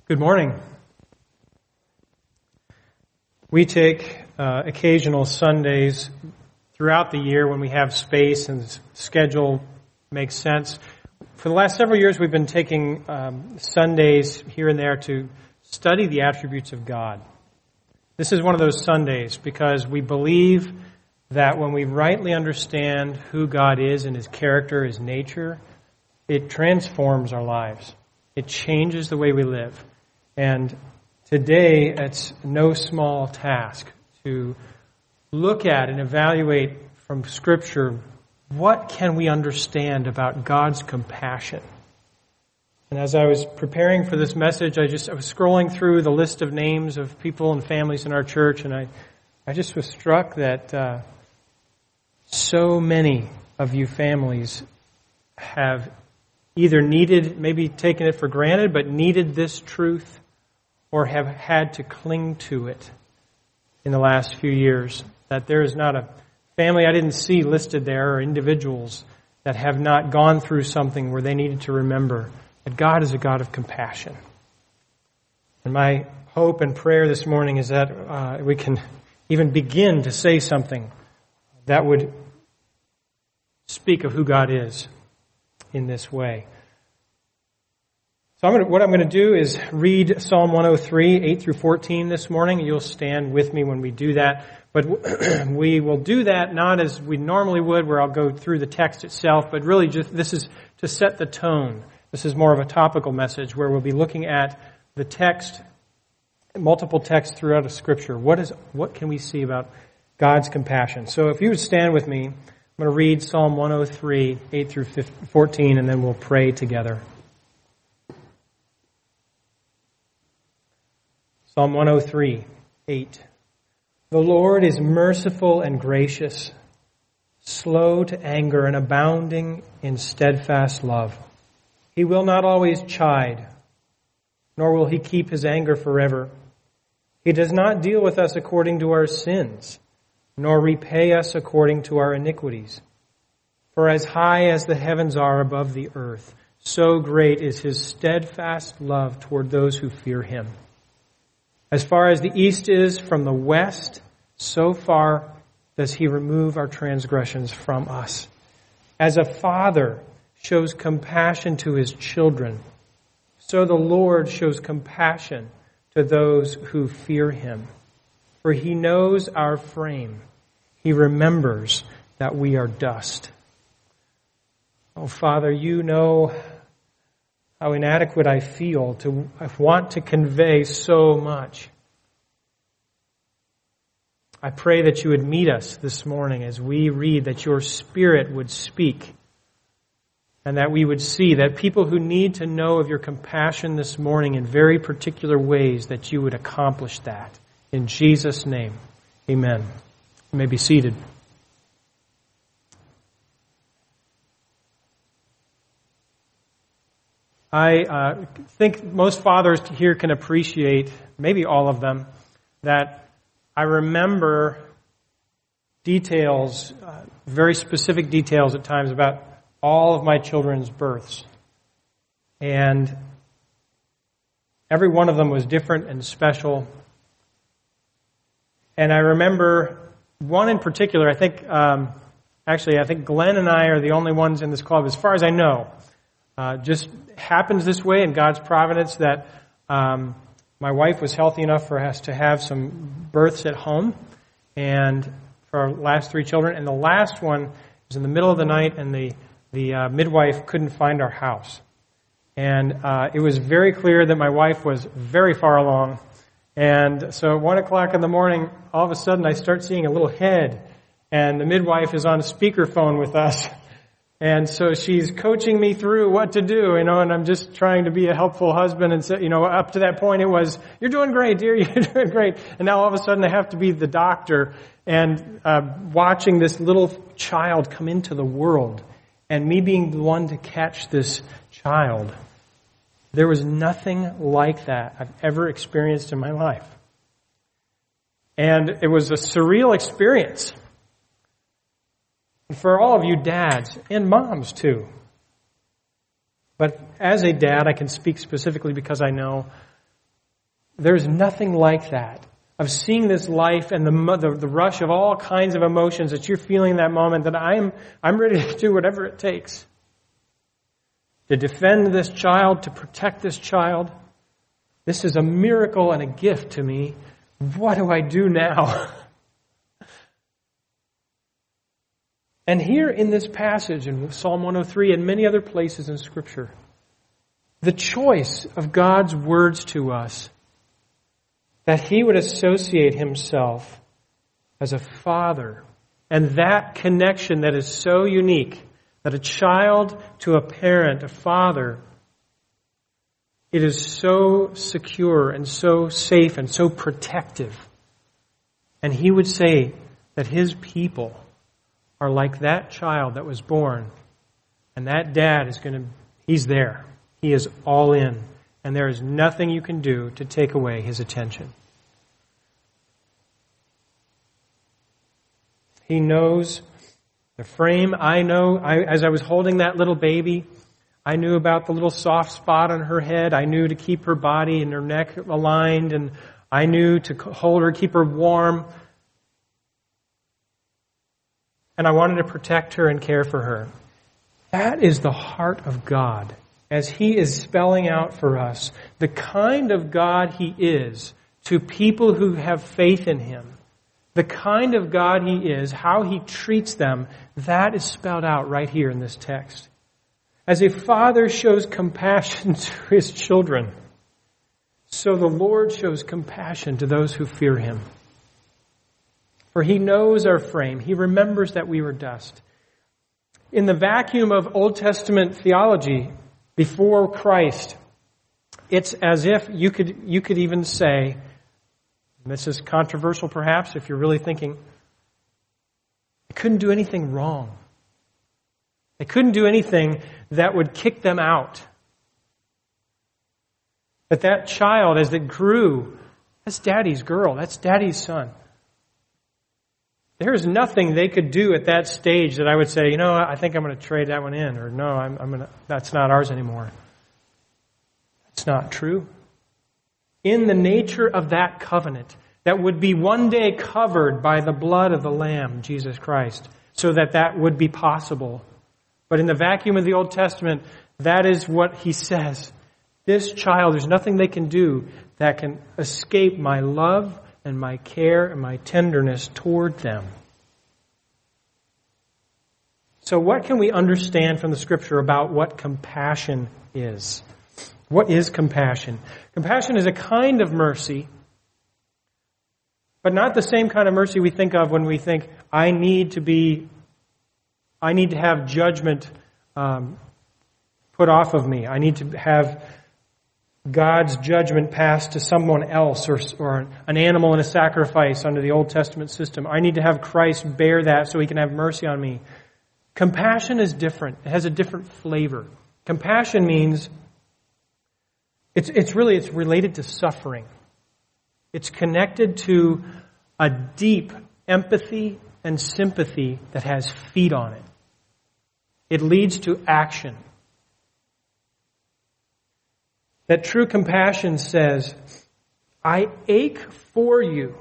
Good morning. We take occasional Sundays throughout the year when we have space and the schedule makes sense. For the last several years, we've been taking Sundays here and there to study the attributes of God. This is one of those Sundays because we believe that when we rightly understand who God is and His character, His nature, it transforms our lives. It changes the way we live. And today, it's no small task to look at and evaluate from Scripture what can we understand about God's compassion. And as I was preparing for this message, I was scrolling through the list of names of people and families in our church, and I just was struck that so many of you families have either needed, maybe taken it for granted, but needed this truth, or have had to cling to it in the last few years. That there is not a family I didn't see listed there, or individuals that have not gone through something where they needed to remember that God is a God of compassion. And my hope and prayer this morning is that we can even begin to say something that would speak of who God is in this way. So what I'm going to do is read Psalm 103, 8 through 14 this morning. You'll stand with me when we do that. But we will do that not as we normally would, where I'll go through the text itself, but really just this is to set the tone. This is more of a topical message where we'll be looking at the text, multiple texts throughout the Scripture. What can we see about God's compassion? So if you would stand with me, I'm going to read Psalm 103, 8 through 14, and then we'll pray together. Psalm 103, 8. The Lord is merciful and gracious, slow to anger and abounding in steadfast love. He will not always chide, nor will He keep His anger forever. He does not deal with us according to our sins, nor repay us according to our iniquities. For as high as the heavens are above the earth, so great is His steadfast love toward those who fear Him. As far as the east is from the west, so far does He remove our transgressions from us. As a father shows compassion to his children, so the Lord shows compassion to those who fear Him. For He knows our frame. He remembers that we are dust. Oh, Father, You know how inadequate I feel I want to convey so much. I pray that You would meet us this morning as we read, that Your Spirit would speak, and that we would see that people who need to know of Your compassion this morning in very particular ways, that You would accomplish that. In Jesus' name, amen. You may be seated. I think most fathers here can appreciate, maybe all of them, that I remember details, very specific details at times about all of my children's births. And every one of them was different and special. And I remember one in particular, I think Glenn and I are the only ones in this club, as far as I know. Just happens this way in God's providence that my wife was healthy enough for us to have some births at home, and for our last three children. And the last one was in the middle of the night, and the midwife couldn't find our house. And it was very clear that my wife was very far along. And so at 1 o'clock in the morning, all of a sudden I start seeing a little head, and the midwife is on speakerphone with us. And so she's coaching me through what to do, and I'm just trying to be a helpful husband. And so, up to that point it was, "You're doing great, dear, you're doing great." And now all of a sudden I have to be the doctor and watching this little child come into the world, and me being the one to catch this child. There was nothing like that I've ever experienced in my life. And it was a surreal experience. And for all of you dads, and moms too. But as a dad, I can speak specifically because I know There's nothing like that, of seeing this life and the rush of all kinds of emotions that you're feeling in that moment, that I'm ready to do whatever it takes to defend this child, to protect this child. This is a miracle and a gift to me. What do I do now? And here in this passage, in Psalm 103 and many other places in Scripture, the choice of God's words to us, that He would associate Himself as a father, and that connection that is so unique, that a child to a parent, a father, it is so secure and so safe and so protective. And He would say that His people are like that child that was born, and that dad he's there. He is all in, and there is nothing you can do to take away his attention. He knows the frame. As I was holding that little baby, I knew about the little soft spot on her head. I knew to keep her body and her neck aligned, and I knew to hold her, keep her warm. And I wanted to protect her and care for her. That is the heart of God, as He is spelling out for us the kind of God He is to people who have faith in Him. The kind of God He is, how He treats them, that is spelled out right here in this text. As a father shows compassion to his children, so the Lord shows compassion to those who fear Him. For He knows our frame. He remembers that we were dust. In the vacuum of Old Testament theology before Christ, it's as if you could even say, and this is controversial perhaps if you're really thinking, they couldn't do anything wrong. They couldn't do anything that would kick them out. But that child, as it grew, that's Daddy's girl, that's Daddy's son. There's nothing they could do at that stage that I would say, I think I'm going to trade that one in, or no, that's not ours anymore. That's not true. In the nature of that covenant, that would be one day covered by the blood of the Lamb, Jesus Christ, so that would be possible. But in the vacuum of the Old Testament, that is what He says. This child, there's nothing they can do that can escape my love and my care and my tenderness toward them. So what can we understand from the Scripture about what compassion is? What is compassion? Compassion is a kind of mercy, but not the same kind of mercy we think of when we think, I need to have judgment put off of me. I need to have God's judgment passed to someone else, or an animal in a sacrifice under the Old Testament system. I need to have Christ bear that so He can have mercy on me. Compassion is different. It has a different flavor. Compassion means it's related to suffering. It's connected to a deep empathy and sympathy that has feet on it. It leads to action. That true compassion says, I ache for you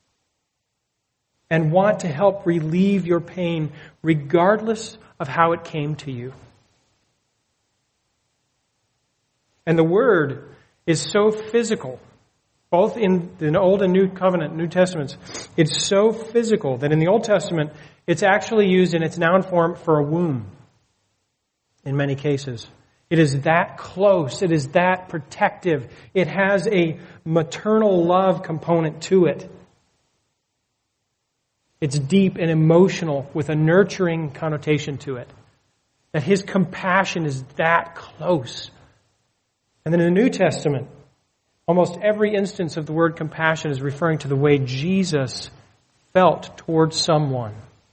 and want to help relieve your pain regardless of how it came to you. And the word is so physical, both in the Old and New Covenant, New Testaments. It's so physical that in the Old Testament, it's actually used in its noun form for a womb in many cases. It is that close. It is that protective. It has a maternal love component to it. It's deep and emotional with a nurturing connotation to it. That His compassion is that close. And then in the New Testament, almost every instance of the word compassion is referring to the way Jesus felt towards someone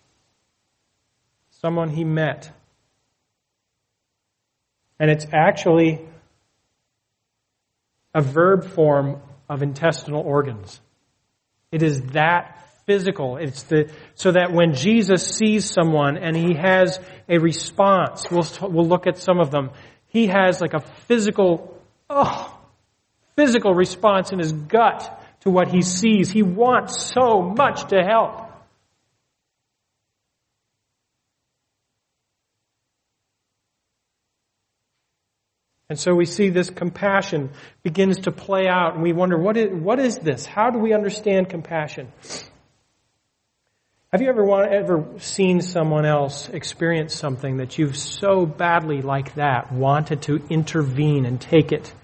He met. And it's actually a verb form of intestinal organs. It is that physical. So that when Jesus sees someone and He has a response, we'll look at some of them. He has like a physical physical response in his gut to what he sees. He wants so much to help. And so we see this compassion begins to play out, and we wonder, what is this? How do we understand compassion? Have you ever seen someone else experience something that you've so badly like that, wanted to intervene and take it?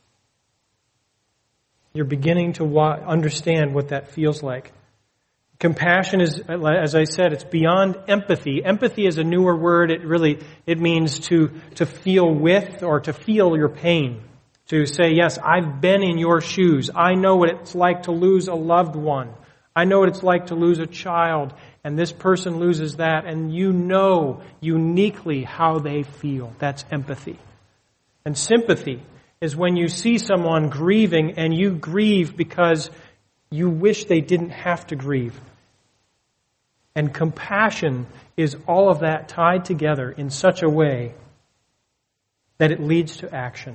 You're beginning to understand what that feels like. Compassion is, as I said, it's beyond empathy. Empathy is a newer word. It means to feel with or to feel your pain. To say, yes, I've been in your shoes. I know what it's like to lose a loved one. I know what it's like to lose a child, and this person loses that, and you know uniquely how they feel. That's empathy. And sympathy is when you see someone grieving and you grieve because you wish they didn't have to grieve. And compassion is all of that tied together in such a way that it leads to action.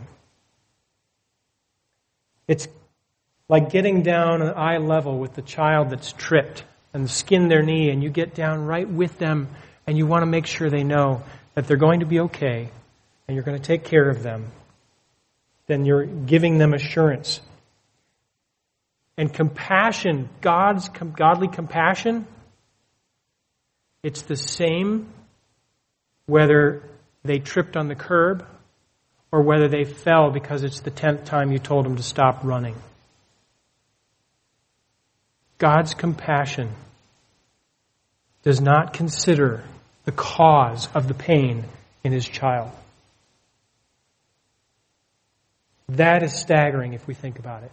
It's like getting down at eye level with the child that's tripped and skinned their knee, and you get down right with them and you want to make sure they know that they're going to be okay and you're going to take care of them. Then you're giving them assurance. And compassion, God's godly compassion, it's the same whether they tripped on the curb or whether they fell because it's the 10th time you told them to stop running. God's compassion does not consider the cause of the pain in his child. That is staggering if we think about it.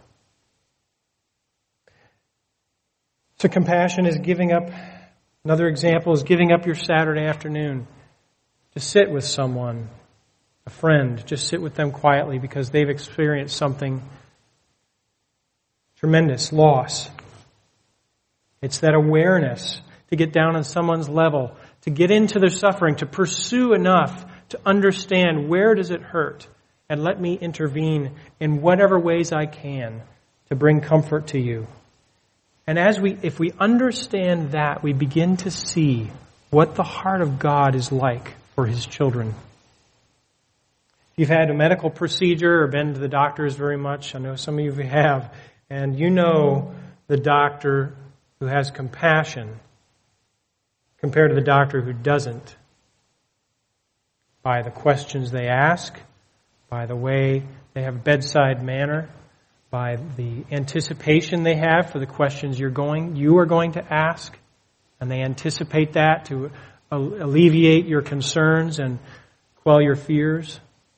So compassion is giving up. Another example is giving up your Saturday afternoon to sit with someone, a friend, just sit with them quietly because they've experienced something tremendous, loss. It's that awareness to get down on someone's level, to get into their suffering, to pursue enough to understand where does it hurt, and let me intervene in whatever ways I can to bring comfort to you. And if we understand that, we begin to see what the heart of God is like for his children. If you've had a medical procedure or been to the doctors very much, I know some of you have, and you know the doctor who has compassion compared to the doctor who doesn't, by the questions they ask, by the way they have bedside manner, by the anticipation they have for the questions you are going to ask, and they anticipate that to alleviate your concerns and quell your fears.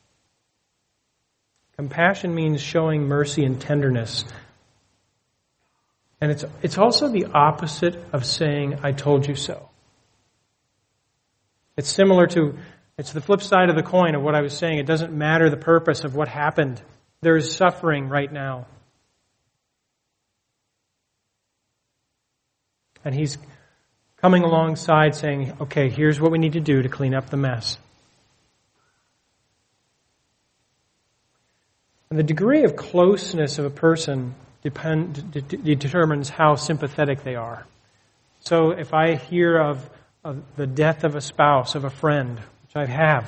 Compassion means showing mercy and tenderness. And it's also the opposite of saying, I told you so. It's the flip side of the coin of what I was saying. It doesn't matter the purpose of what happened. There is suffering right now. And he's coming alongside saying, okay, here's what we need to do to clean up the mess. And the degree of closeness of a person determines how sympathetic they are. So if I hear of the death of a spouse, of a friend, which I have,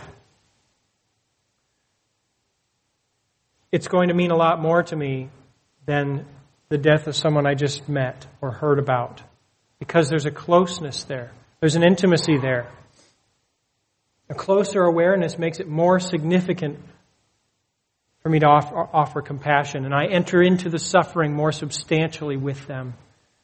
it's going to mean a lot more to me than the death of someone I just met or heard about. Because there's a closeness there. There's an intimacy there. A closer awareness makes it more significant for me to offer compassion. And I enter into the suffering more substantially with them.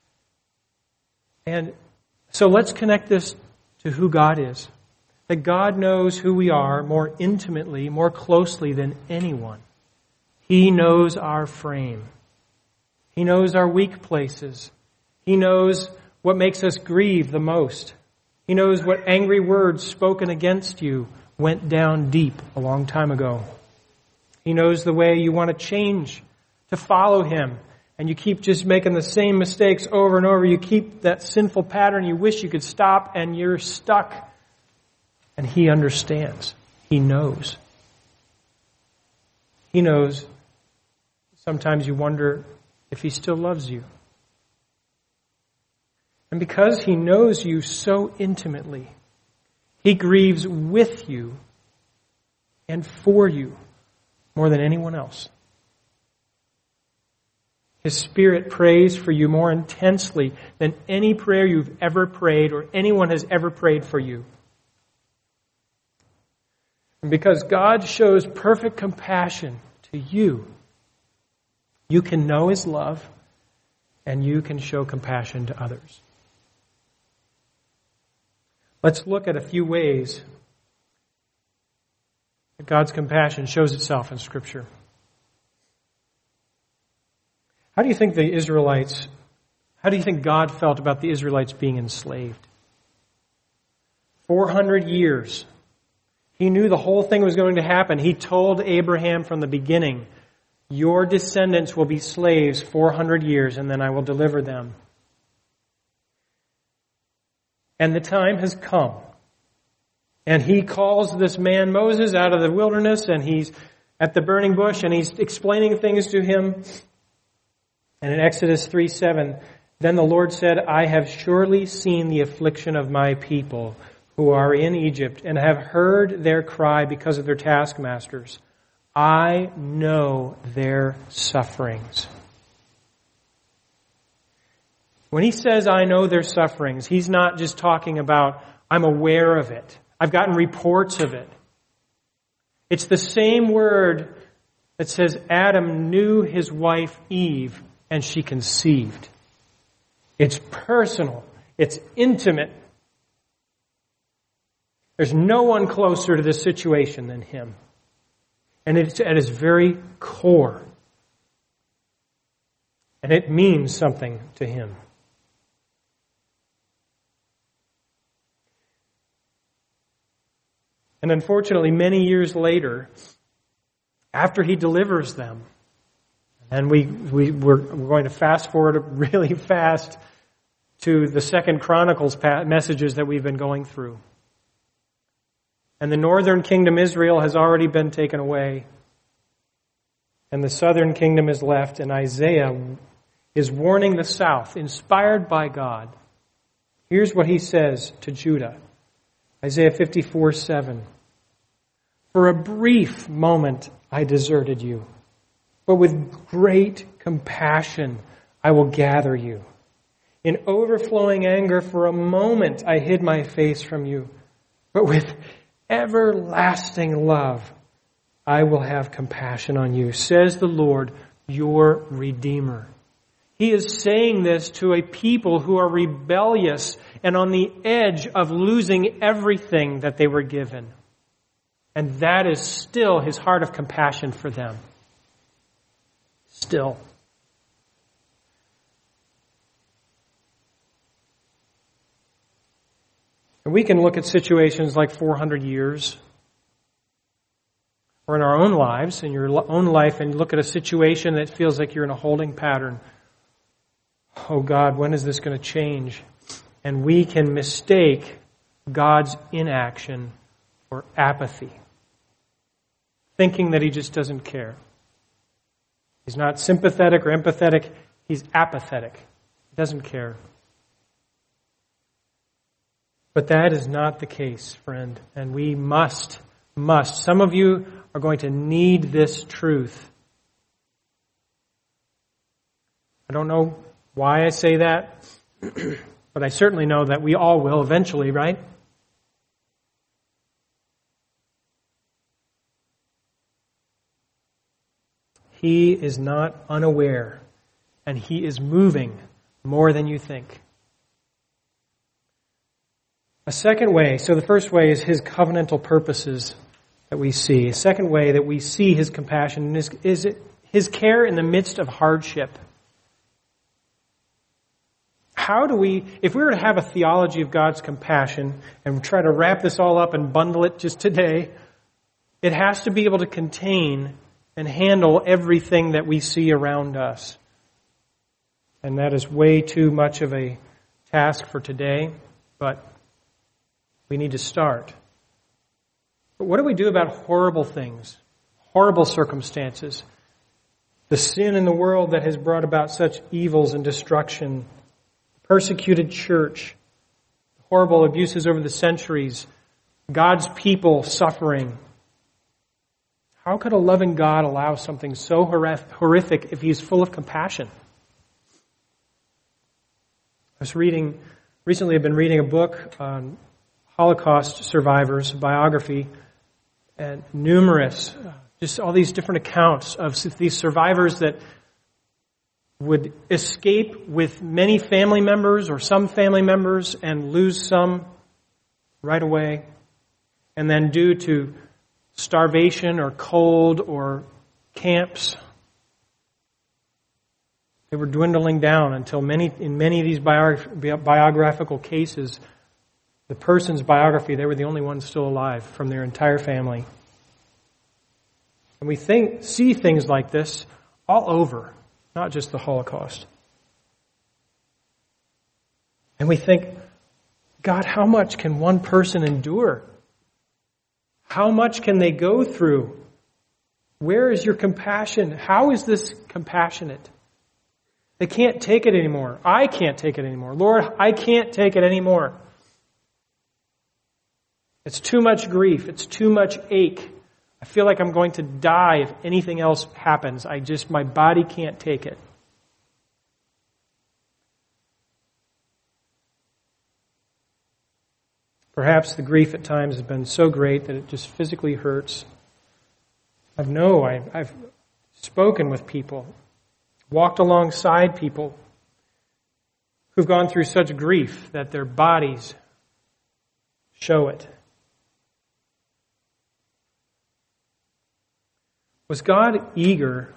And so let's connect this to who God is. That God knows who we are more intimately, more closely than anyone. He knows our frame. He knows our weak places. He knows what makes us grieve the most. He knows what angry words spoken against you went down deep a long time ago. He knows the way you want to change to follow Him, and you keep just making the same mistakes over and over. You keep that sinful pattern. You wish you could stop, and you're stuck. And He understands. He knows. He knows Sometimes you wonder if he still loves you. And because he knows you so intimately, he grieves with you and for you more than anyone else. His Spirit prays for you more intensely than any prayer you've ever prayed or anyone has ever prayed for you. And because God shows perfect compassion to you, you can know his love and you can show compassion to others. Let's look at a few ways that God's compassion shows itself in Scripture. How do you think God felt about the Israelites being enslaved? 400 years. He knew the whole thing was going to happen. He told Abraham from the beginning, your descendants will be slaves 400 years and then I will deliver them. And the time has come. And he calls this man Moses out of the wilderness and he's at the burning bush and he's explaining things to him. And in Exodus 3:7, then the Lord said, I have surely seen the affliction of my people who are in Egypt and have heard their cry because of their taskmasters. I know their sufferings. When he says, I know their sufferings, he's not just talking about, I'm aware of it. I've gotten reports of it. It's the same word that says Adam knew his wife Eve and she conceived. It's personal. It's intimate. There's no one closer to this situation than him. And it's at his very core. And it means something to him. And unfortunately, many years later, after he delivers them, and we're going to fast forward really fast to the 2 Chronicles messages that we've been going through. And the northern kingdom, Israel, has already been taken away. And the southern kingdom is left. And Isaiah is warning the south, inspired by God. Here's what he says to Judah. Isaiah 54:7. For a brief moment I deserted you, but with great compassion I will gather you. In overflowing anger for a moment I hid my face from you, but with everlasting love I will have compassion on you, says the Lord, your Redeemer. He is saying this to a people who are rebellious and on the edge of losing everything that they were given. And that is still his heart of compassion for them. Still. And we can look at situations like 400 years, or in our own lives, in your own life, and look at a situation that feels like you're in a holding pattern. Oh God, when is this going to change? And we can mistake God's inaction for apathy, thinking that he just doesn't care. He's not sympathetic or empathetic. He's apathetic. He doesn't care. But that is not the case, friend. And we must. Some of you are going to need this truth. I don't know why I say that, but I certainly know that we all will eventually, right? He is not unaware, and he is moving more than you think. A second way, so the first way is his covenantal purposes that we see. A second way that we see his compassion is his care in the midst of hardship. How do we, if we were to have a theology of God's compassion and try to wrap this all up and bundle it just today, it has to be able to contain and handle everything that we see around us. And that is way too much of a task for today, but we need to start. But what do we do about horrible things, horrible circumstances? the sin in the world that has brought about such evils and destruction, the persecuted church, horrible abuses over the centuries, God's people suffering. How could a loving God allow something so horrific if He's full of compassion? Recently I've been reading a book on Holocaust survivors, a biography, and numerous, just all these different accounts of these survivors that would escape with many family members or some family members and lose some right away. And then due to starvation or cold or camps, they were dwindling down until in many of these biographical cases, the person's biography, they were the only ones still alive from their entire family. And we see things like this all over, not just the Holocaust. And we think, God, how much can one person endure? How much can they go through? Where is your compassion? How is this compassionate? They can't take it anymore. I can't take it anymore. Lord, I can't take it anymore. It's too much grief. It's too much ache. I feel like I'm going to die if anything else happens. My body can't take it. Perhaps the grief at times has been so great that it just physically hurts. I've spoken with people, walked alongside people who've gone through such grief that their bodies show it. Was God eager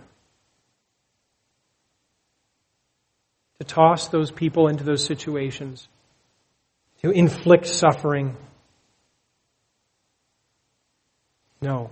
to toss those people into those situations, to inflict suffering? No.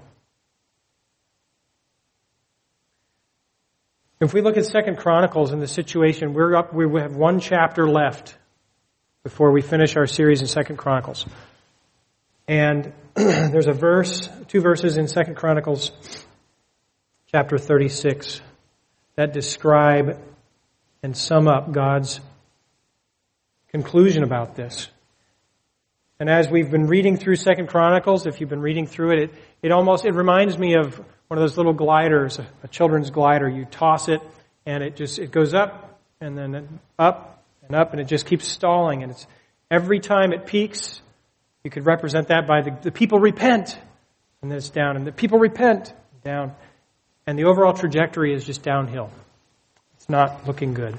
If we look at 2 Chronicles and the situation, we have one chapter left before we finish our series in 2 Chronicles. And there's two verses in 2 Chronicles chapter 36 that describe and sum up God's conclusion about this. And as we've been reading through 2 Chronicles, if you've been reading through it, it reminds me of one of those little gliders, a children's glider. You toss it and it goes up and then up and up and it just keeps stalling. And it's every time it peaks, you could represent that by the people repent and then it's down, and the people repent, down. And the overall trajectory is just downhill. It's not looking good.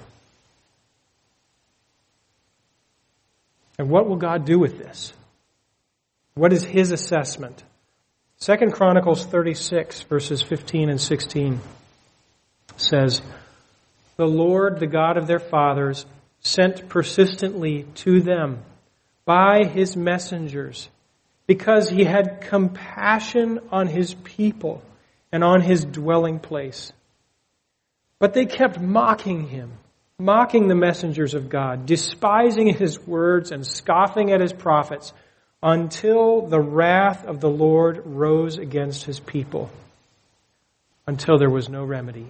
And what will God do with this? What is His assessment? 2 Chronicles 36, verses 15 and 16 says, "The Lord, the God of their fathers, sent persistently to them by His messengers, because He had compassion on His people and on His dwelling place. But they kept mocking Him, mocking the messengers of God, despising His words and scoffing at His prophets, until the wrath of the Lord rose against His people, until there was no remedy."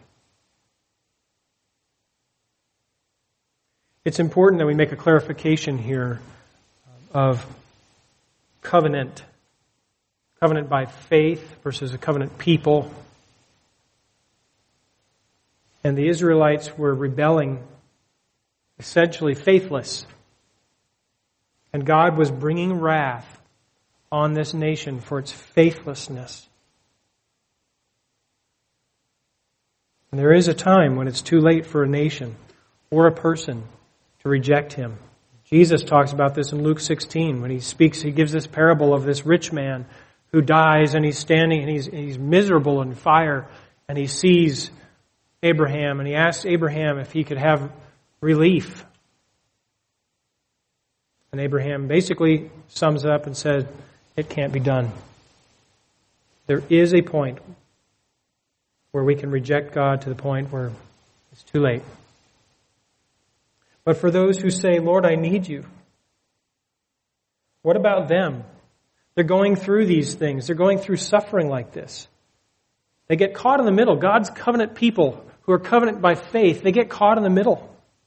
It's important that we make a clarification here of covenant. Covenant by faith versus a covenant people. And the Israelites were rebelling, essentially faithless. And God was bringing wrath on this nation for its faithlessness. And there is a time when it's too late for a nation or a person to reject Him. Jesus talks about this in Luke 16 when He gives this parable of this rich man who dies and he's standing and he's miserable in fire, and he sees Abraham and he asks Abraham if he could have relief. And Abraham basically sums it up and says, it can't be done. There is a point where we can reject God to the point where it's too late. But for those who say, Lord, I need you, what about them? They're going through these things. They're going through suffering like this. They get caught in the middle. God's covenant people who are covenant by faith, they get caught in the middle.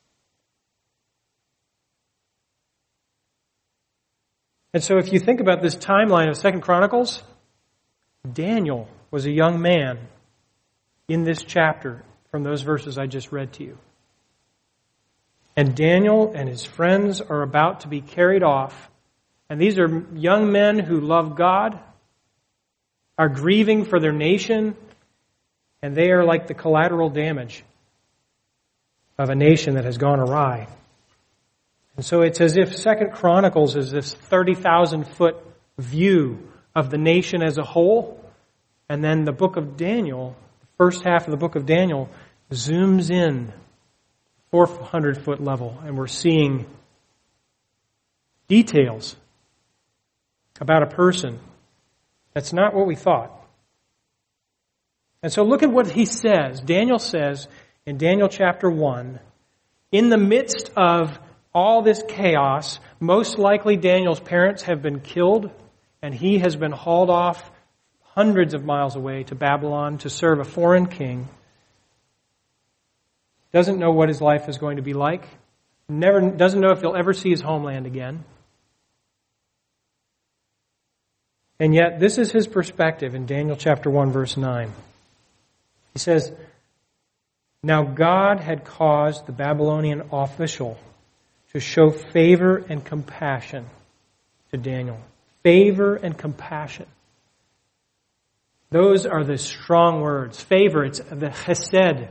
And so if you think about this timeline of 2 Chronicles, Daniel was a young man in this chapter from those verses I just read to you. And Daniel and his friends are about to be carried off. And these are young men who love God, are grieving for their nation, and they are like the collateral damage of a nation that has gone awry. And so it's as if 2 Chronicles is this 30,000-foot view of the nation as a whole, and then the book of Daniel, the first half of the book of Daniel, zooms in 400-foot level, and we're seeing details about a person that's not what we thought. And so look at what he says. Daniel says in Daniel chapter 1, in the midst of all this chaos, most likely Daniel's parents have been killed, and he has been hauled off hundreds of miles away to Babylon to serve a foreign king. Doesn't know what his life is going to be like. Doesn't know if he'll ever see his homeland again. And yet, this is his perspective in Daniel chapter 1, verse 9. He says, now God had caused the Babylonian official to show favor and compassion to Daniel. Favor and compassion. Those are the strong words. Favor, it's the chesed.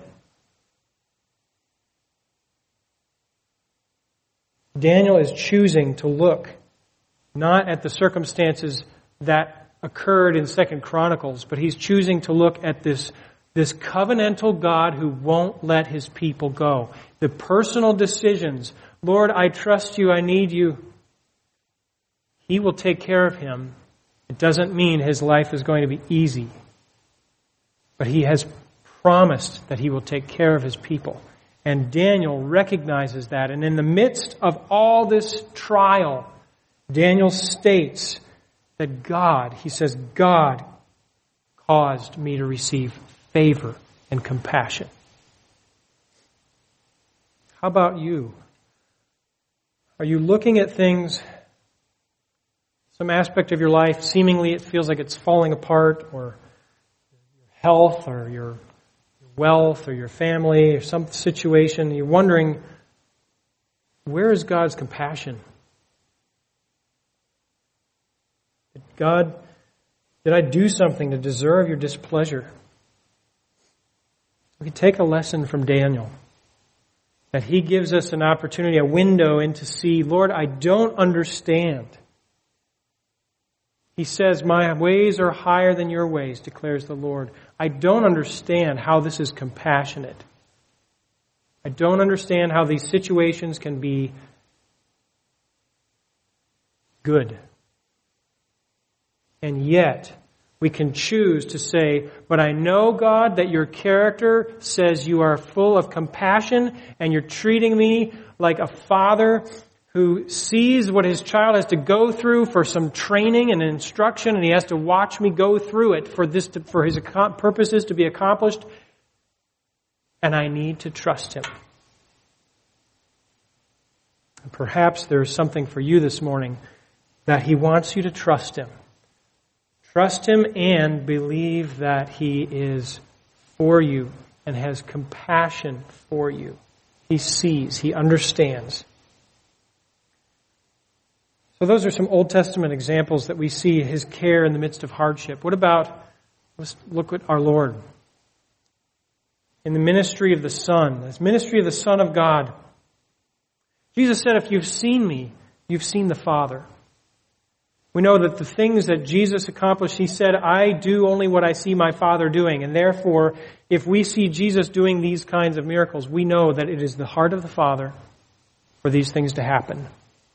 Daniel is choosing to look not at the circumstances that occurred in 2 Chronicles, but he's choosing to look at this covenantal God who won't let his people go. The personal decisions. Lord, I trust you, I need you. He will take care of him. It doesn't mean his life is going to be easy. But he has promised that he will take care of his people. And Daniel recognizes that. And in the midst of all this trial, Daniel states that God, he says, God caused me to receive favor and compassion. How about you? Are you looking at things, some aspect of your life, seemingly it feels like it's falling apart, or your health, or your wealth, or your family, or some situation, and you're wondering, where is God's compassion? God, did I do something to deserve your displeasure? We can take a lesson from Daniel, that he gives us an opportunity, a window in to see, Lord, I don't understand. He says, my ways are higher than your ways, declares the Lord. I don't understand how this is compassionate. I don't understand how these situations can be good. And yet, we can choose to say, but I know, God, that your character says you are full of compassion and you're treating me like a father who sees what his child has to go through for some training and instruction, and he has to watch me go through it for his purposes to be accomplished, and I need to trust him. And perhaps there's something for you this morning that he wants you to trust him. Trust him and believe that he is for you and has compassion for you. He sees, he understands. So those are some Old Testament examples that we see his care in the midst of hardship. What about, let's look at our Lord. In the ministry of the Son, this ministry of the Son of God, Jesus said, if you've seen me, you've seen the Father. We know that the things that Jesus accomplished, he said, I do only what I see my Father doing. And therefore, if we see Jesus doing these kinds of miracles, we know that it is the heart of the Father for these things to happen.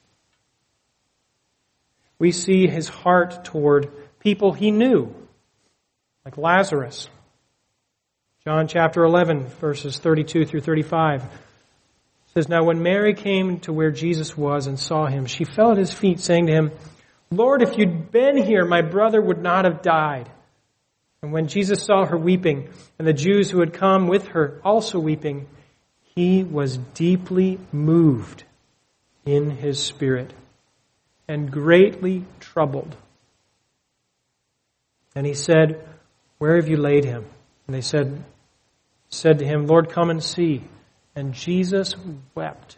We see his heart toward people he knew, like Lazarus. John chapter 11, verses 32 through 35. Says, now when Mary came to where Jesus was and saw him, she fell at his feet, saying to him, Lord, if you'd been here, my brother would not have died. And when Jesus saw her weeping, and the Jews who had come with her also weeping, he was deeply moved in his spirit and greatly troubled. And he said, "Where have you laid him?" And they said to him, "Lord, come and see." And Jesus wept.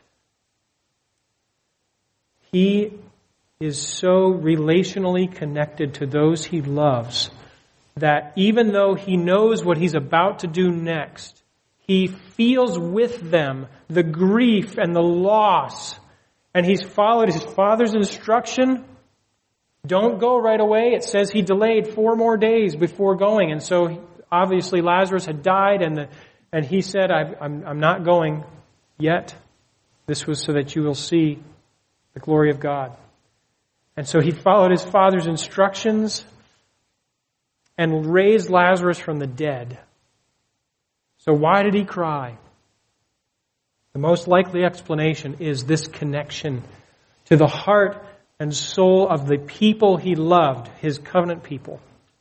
He is so relationally connected to those he loves that even though he knows what he's about to do next, he feels with them the grief and the loss. And he's followed his Father's instruction. Don't go right away. It says he delayed 4 more days before going. And so obviously Lazarus had died and he said, I'm not going yet. This was so that you will see the glory of God. And so he followed his Father's instructions and raised Lazarus from the dead. So why did he cry? The most likely explanation is this connection to the heart and soul of the people he loved, his covenant people.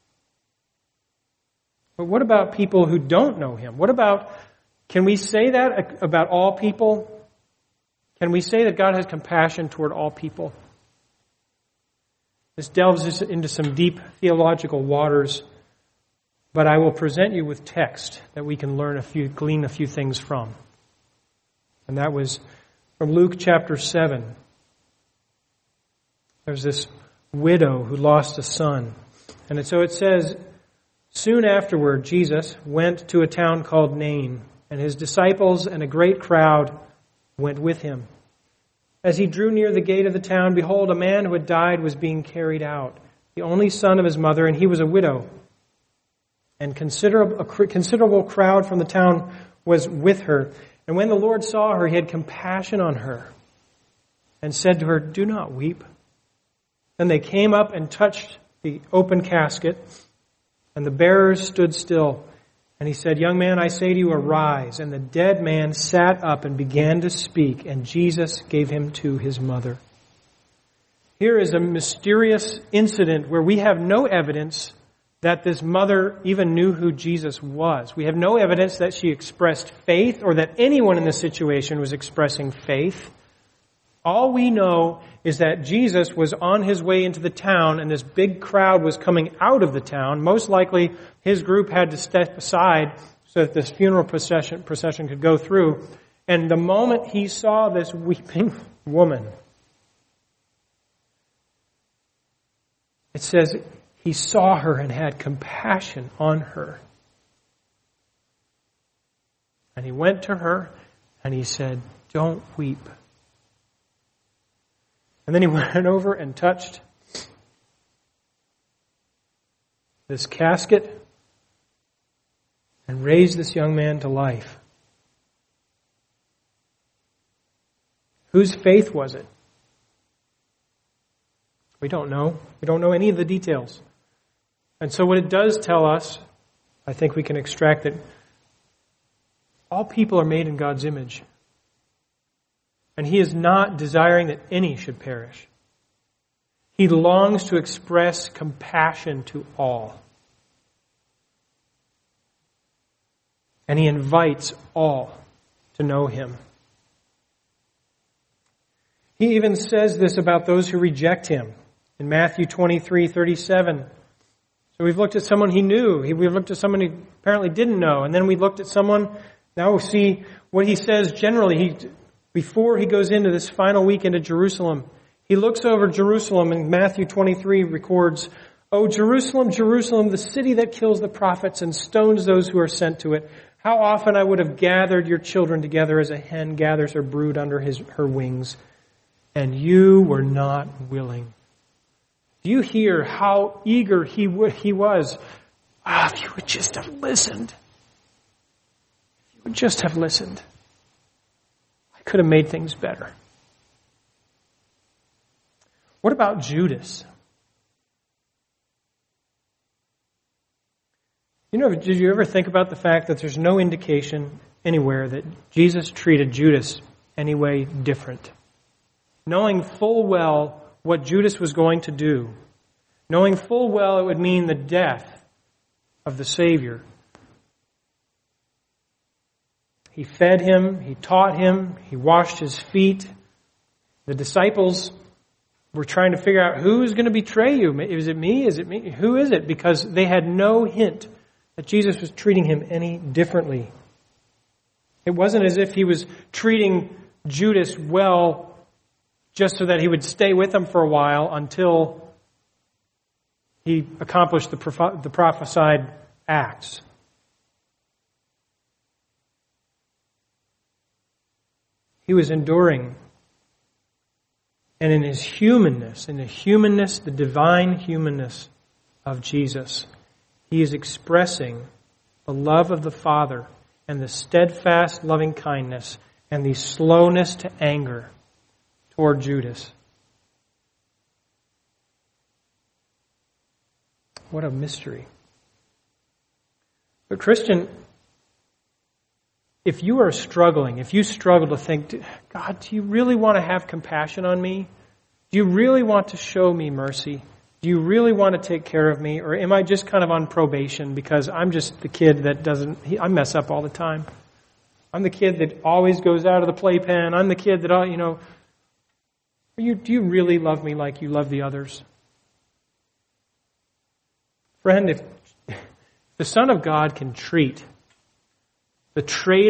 But what about people who don't know him? Can we say that about all people? Can we say that God has compassion toward all people? This delves us into some deep theological waters, but I will present you with text that we can glean a few things from. And that was from Luke chapter 7. There's this widow who lost a son. And so it says, soon afterward, Jesus went to a town called Nain, and his disciples and a great crowd went with him. As he drew near the gate of the town, behold, a man who had died was being carried out, the only son of his mother, and he was a widow. And a considerable crowd from the town was with her. And when the Lord saw her, he had compassion on her and said to her, "Do not weep." Then they came up and touched the open casket, and the bearers stood still. And he said, "Young man, I say to you, arise." And the dead man sat up and began to speak, and Jesus gave him to his mother. Here is a mysterious incident where we have no evidence that this mother even knew who Jesus was. We have no evidence that she expressed faith or that anyone in this situation was expressing faith. All we know is that Jesus was on his way into the town and this big crowd was coming out of the town. Most likely his group had to step aside so that this funeral procession could go through. And the moment he saw this weeping woman, it says he saw her and had compassion on her. And he went to her and he said, "Don't weep." And then he went over and touched this casket and raised this young man to life. Whose faith was it? We don't know. We don't know any of the details. And so what it does tell us, I think we can extract that all people are made in God's image. And he is not desiring that any should perish. He longs to express compassion to all. And he invites all to know him. He even says this about those who reject him in Matthew 23:37. So we've looked at someone he knew. We've looked at someone he apparently didn't know. And then we looked at someone, now we see what he says generally. Before he goes into this final week into Jerusalem, he looks over Jerusalem, and Matthew 23 records, "O Jerusalem, Jerusalem, the city that kills the prophets and stones those who are sent to it. How often I would have gathered your children together as a hen gathers her brood under her wings, and you were not willing." Do you hear how eager he was? If you would just have listened. If you would just have listened. I could have made things better. What about Judas? Did you ever think about the fact that there's no indication anywhere that Jesus treated Judas any way different? Knowing full well what Judas was going to do, knowing full well it would mean the death of the Savior. He fed him, he taught him, he washed his feet. The disciples were trying to figure out who's going to betray you. Is it me? Is it me? Who is it? Because they had no hint that Jesus was treating him any differently. It wasn't as if he was treating Judas well just so that he would stay with him for a while until he accomplished the prophesied acts. He was enduring. And in his humanness, the divine humanness of Jesus, he is expressing the love of the Father and the steadfast loving kindness and the slowness to anger toward Judas. What a mystery. But Christian, if you are struggling, if you struggle to think, God, do you really want to have compassion on me? Do you really want to show me mercy? Do you really want to take care of me? Or am I just kind of on probation because I'm just the kid that I mess up all the time. I'm the kid that always goes out of the playpen. I'm the kid that, do you really love me like you love the others? Friend, if the Son of God can treat the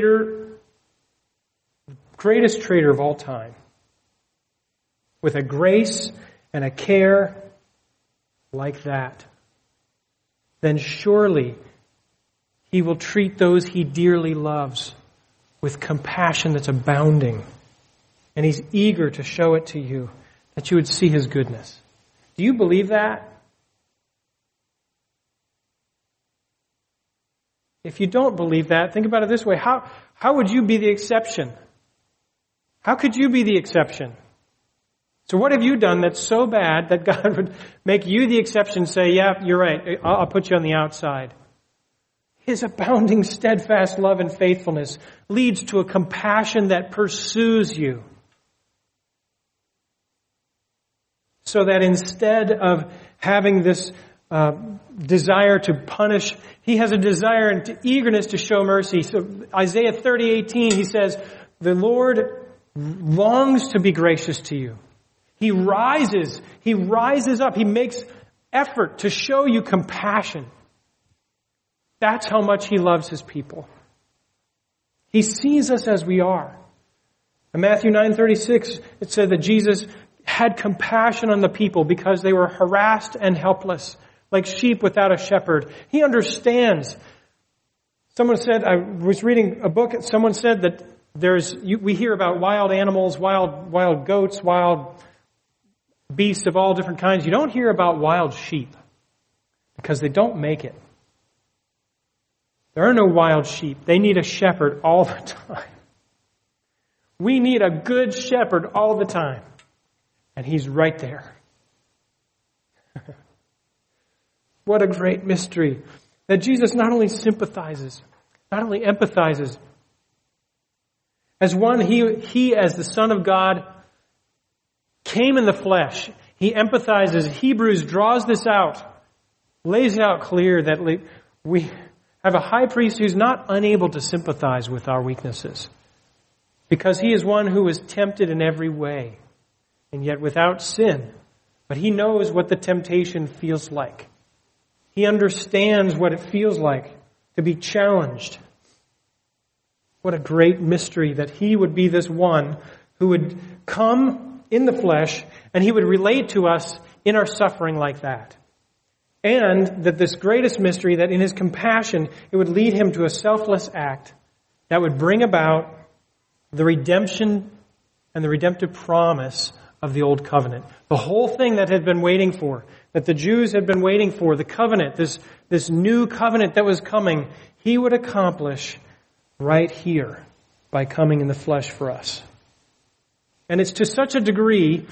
greatest traitor of all time, with a grace and a care like that, then surely he will treat those he dearly loves with compassion that's abounding. And he's eager to show it to you, that you would see his goodness. Do you believe that? If you don't believe that, think about it this way. How would you be the exception? How could you be the exception? So what have you done that's so bad that God would make you the exception, say, yeah, you're right, I'll put you on the outside? His abounding, steadfast love and faithfulness leads to a compassion that pursues you. So that instead of having this desire to punish, he has a desire and eagerness to show mercy. So Isaiah 30:18, he says, the Lord longs to be gracious to you. He rises up, he makes effort to show you compassion. That's how much he loves his people. He sees us as we are. In Matthew 9:36, it said that Jesus had compassion on the people because they were harassed and helpless, like sheep without a shepherd. He understands. Someone said, I was reading a book, someone said that we hear about wild animals, wild goats, wild beasts of all different kinds. You don't hear about wild sheep because they don't make it. There are no wild sheep. They need a shepherd all the time. We need a good shepherd all the time. And he's right there. What a great mystery. That Jesus not only sympathizes, not only empathizes. As one, he as the Son of God came in the flesh. He empathizes. Hebrews draws this out, lays it out clear that we have a high priest who's not unable to sympathize with our weaknesses. Because he is one who is tempted in every way, and yet without sin. But he knows what the temptation feels like. He understands what it feels like to be challenged. What a great mystery that he would be this one who would come in the flesh and he would relate to us in our suffering like that. And that this greatest mystery, that in his compassion, it would lead him to a selfless act that would bring about the redemption and the redemptive promise of the old covenant. The whole thing that had been waiting for, that the Jews had been waiting for, the covenant, this new covenant that was coming, he would accomplish right here by coming in the flesh for us. And it's to such a degree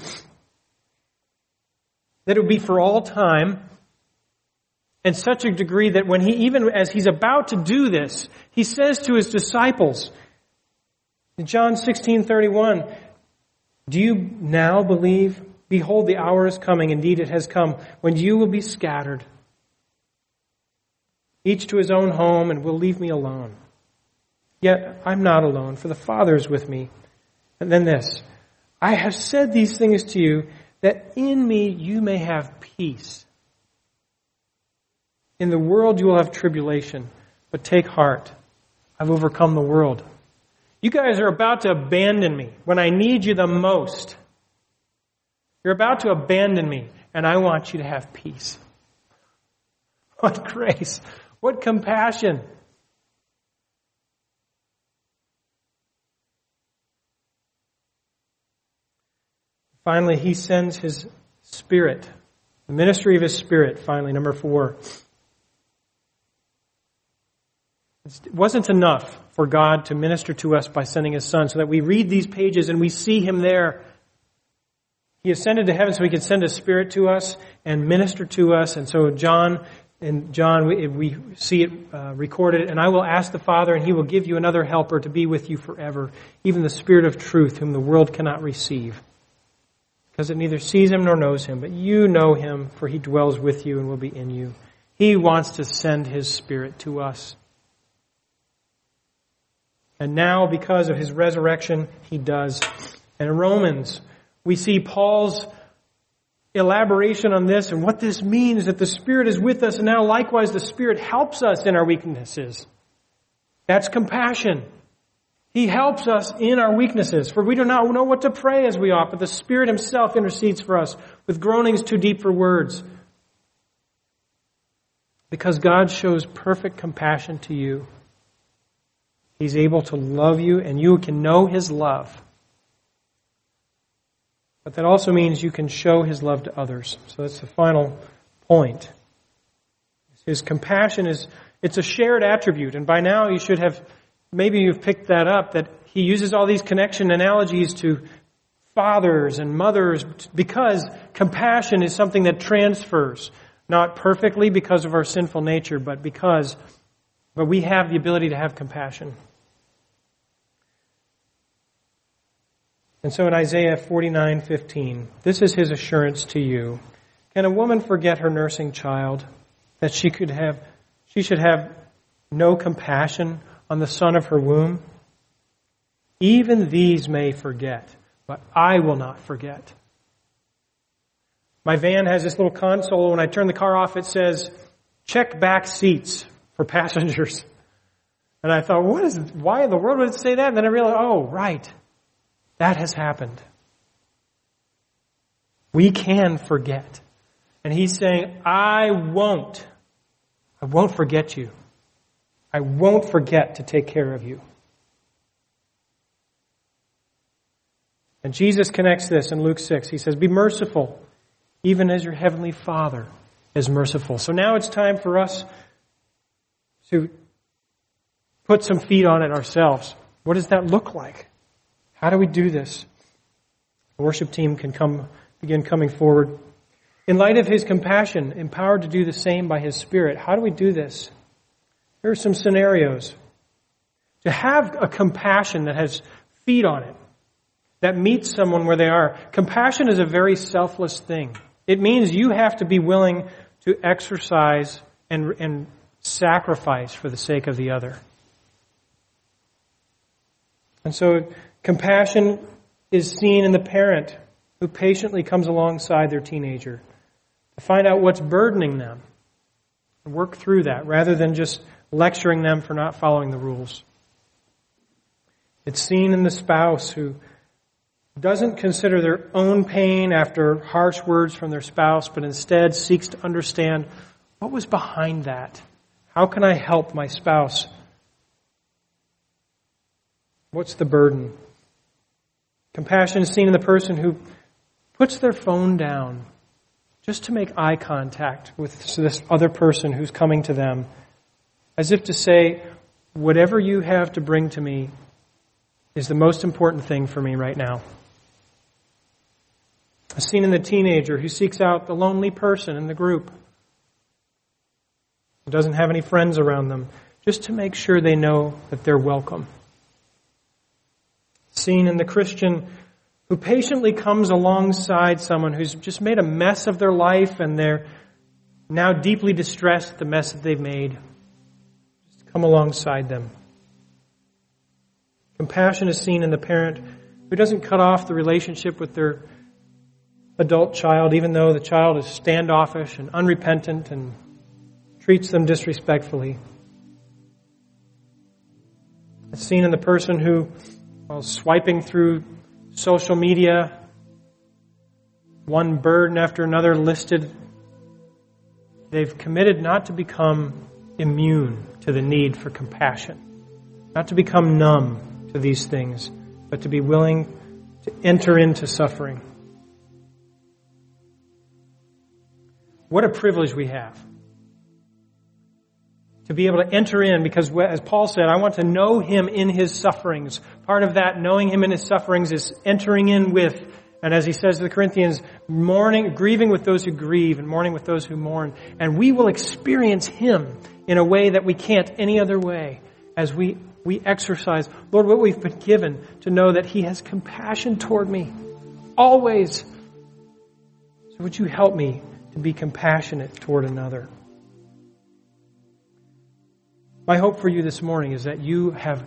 that it would be for all time, and such a degree that when even as he's about to do this, he says to his disciples, in John 16:31, do you now believe? Behold, the hour is coming. Indeed, it has come when you will be scattered. each to his own home, and will leave me alone. Yet I'm not alone, for the Father is with me. And then this, I have said these things to you, that in me you may have peace. In the world you will have tribulation, but take heart. I've overcome the world. You guys are about to abandon me when I need you the most. You're about to abandon me, and I want you to have peace. What grace! What compassion! Finally, he sends his Spirit, the ministry of his Spirit, finally, number 4. It wasn't enough for God to minister to us by sending his Son so that we read these pages and we see him there. He ascended to heaven so he could send his Spirit to us and minister to us. And so John, we see it recorded, and I will ask the Father, and he will give you another helper to be with you forever, even the Spirit of truth, whom the world cannot receive, because it neither sees him nor knows him. But you know him, for he dwells with you and will be in you. He wants to send his Spirit to us. And now, because of his resurrection, he does. And in Romans, we see Paul's elaboration on this and what this means, that the Spirit is with us, and now likewise the Spirit helps us in our weaknesses. That's compassion. He helps us in our weaknesses, for we do not know what to pray as we ought, but the Spirit himself intercedes for us with groanings too deep for words. Because God shows perfect compassion to you, he's able to love you, and you can know his love. But that also means you can show his love to others. So that's the final point. His compassion it's a shared attribute. And by now you should have, maybe you've picked that up, that he uses all these connection analogies to fathers and mothers because compassion is something that transfers. Not perfectly because of our sinful nature, but we have the ability to have compassion. And so in Isaiah 49:15, this is his assurance to you. Can a woman forget her nursing child, that she should have no compassion on the son of her womb? Even these may forget, but I will not forget. My van has this little console. When I turn the car off, it says, check back seats for passengers. And I thought, why in the world would it say that? And then I realized, oh, right. That has happened. We can forget. And he's saying, I won't forget you. I won't forget to take care of you. And Jesus connects this in Luke 6. He says, be merciful, even as your heavenly Father is merciful. So now it's time for us to put some feet on it ourselves. What does that look like? How do we do this? The worship team can begin coming forward. In light of his compassion, empowered to do the same by his Spirit, how do we do this? Here are some scenarios. To have a compassion that has feet on it, that meets someone where they are. Compassion is a very selfless thing. It means you have to be willing to exercise and sacrifice for the sake of the other. And so compassion is seen in the parent who patiently comes alongside their teenager to find out what's burdening them and work through that rather than just lecturing them for not following the rules. It's seen in the spouse who doesn't consider their own pain after harsh words from their spouse, but instead seeks to understand what was behind that. How can I help my spouse? What's the burden? Compassion is seen in the person who puts their phone down just to make eye contact with this other person who's coming to them, as if to say, whatever you have to bring to me is the most important thing for me right now. A scene in the teenager who seeks out the lonely person in the group, who doesn't have any friends around them, just to make sure they know that they're welcome. Seen in the Christian who patiently comes alongside someone who's just made a mess of their life and they're now deeply distressed at the mess that they've made. come alongside them. Compassion is seen in the parent who doesn't cut off the relationship with their adult child, even though the child is standoffish and unrepentant and treats them disrespectfully. It's seen in the person who, while swiping through social media, one burden after another listed, they've committed not to become immune to the need for compassion, not to become numb to these things, but to be willing to enter into suffering. What a privilege we have to be able to enter in, because as Paul said, I want to know him in his sufferings. Part of that, knowing him in his sufferings, is entering in with, and as he says to the Corinthians, mourning, grieving with those who grieve and mourning with those who mourn. And we will experience him in a way that we can't any other way as we exercise, Lord, what we've been given to know that he has compassion toward me always. So would you help me to be compassionate toward another? My hope for you this morning is that you have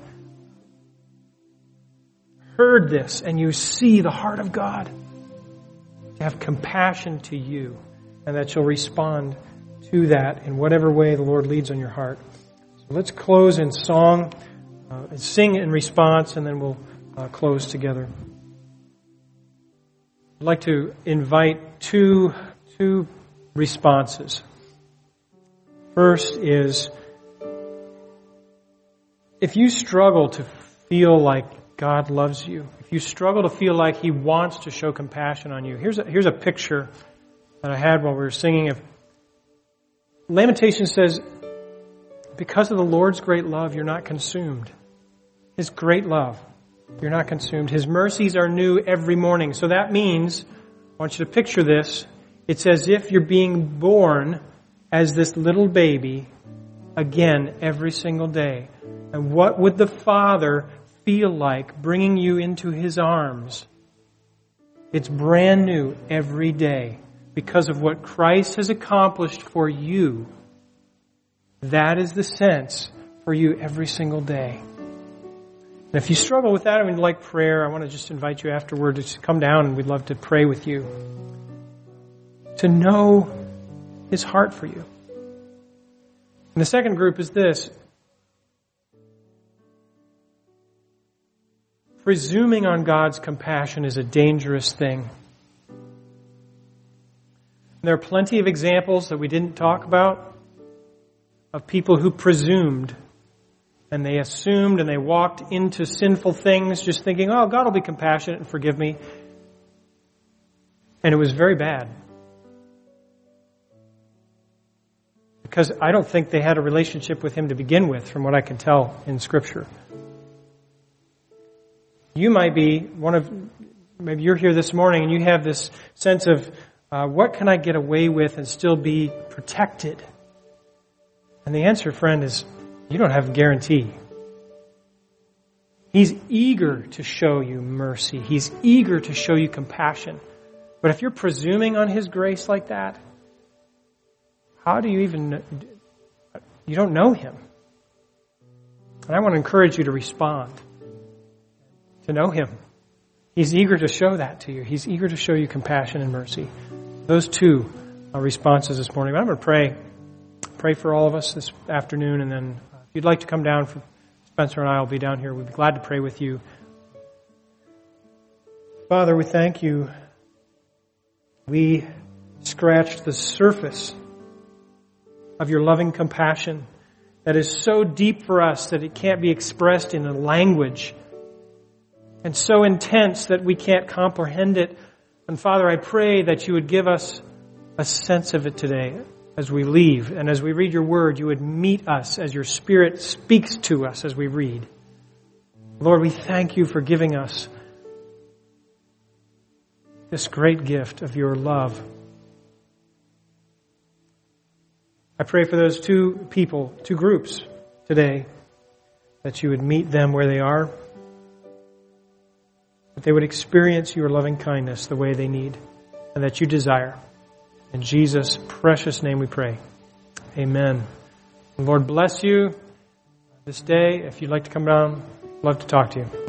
heard this and you see the heart of God to have compassion to you, and that you'll respond to that in whatever way the Lord leads on your heart. So let's close in song, sing in response, and then we'll close together. I'd like to invite two responses. First is, if you struggle to feel like God loves you, if you struggle to feel like he wants to show compassion on you, here's a picture that I had while we were singing. Lamentations says, because of the Lord's great love, you're not consumed. His great love, you're not consumed. His mercies are new every morning. So that means, I want you to picture this, it's as if you're being born as this little baby again every single day. And what would the Father feel like bringing you into his arms? It's brand new every day because of what Christ has accomplished for you. That is the sense for you every single day. And if you struggle with that and would like prayer, I want to just invite you afterward to come down, and we'd love to pray with you. To know his heart for you. And the second group is this. Presuming on God's compassion is a dangerous thing. There are plenty of examples that we didn't talk about of people who presumed, and they assumed and they walked into sinful things just thinking, oh, God will be compassionate and forgive me. And it was very bad. Because I don't think they had a relationship with him to begin with, from what I can tell in Scripture. You might be maybe you're here this morning and you have this sense of, what can I get away with and still be protected? And the answer, friend, is you don't have a guarantee. He's eager to show you mercy. He's eager to show you compassion. But if you're presuming on his grace like that, how do you even, you don't know him. And I want to encourage you to respond. To know him. He's eager to show that to you. He's eager to show you compassion and mercy. Those two responses this morning. But I'm going to pray for all of us this afternoon, and then if you'd like to come down, Spencer and I will be down here. We'd be glad to pray with you. Father, we thank you. We scratched the surface of your loving compassion that is so deep for us that it can't be expressed in a language, and so intense that we can't comprehend it. And Father, I pray that you would give us a sense of it today as we leave. And as we read your word, you would meet us as your Spirit speaks to us as we read. Lord, we thank you for giving us this great gift of your love. I pray for those two groups today, that you would meet them where they are, that they would experience your loving kindness the way they need and that you desire. In Jesus' precious name we pray. Amen. The Lord bless you. this day. If you'd like to come down, love to talk to you.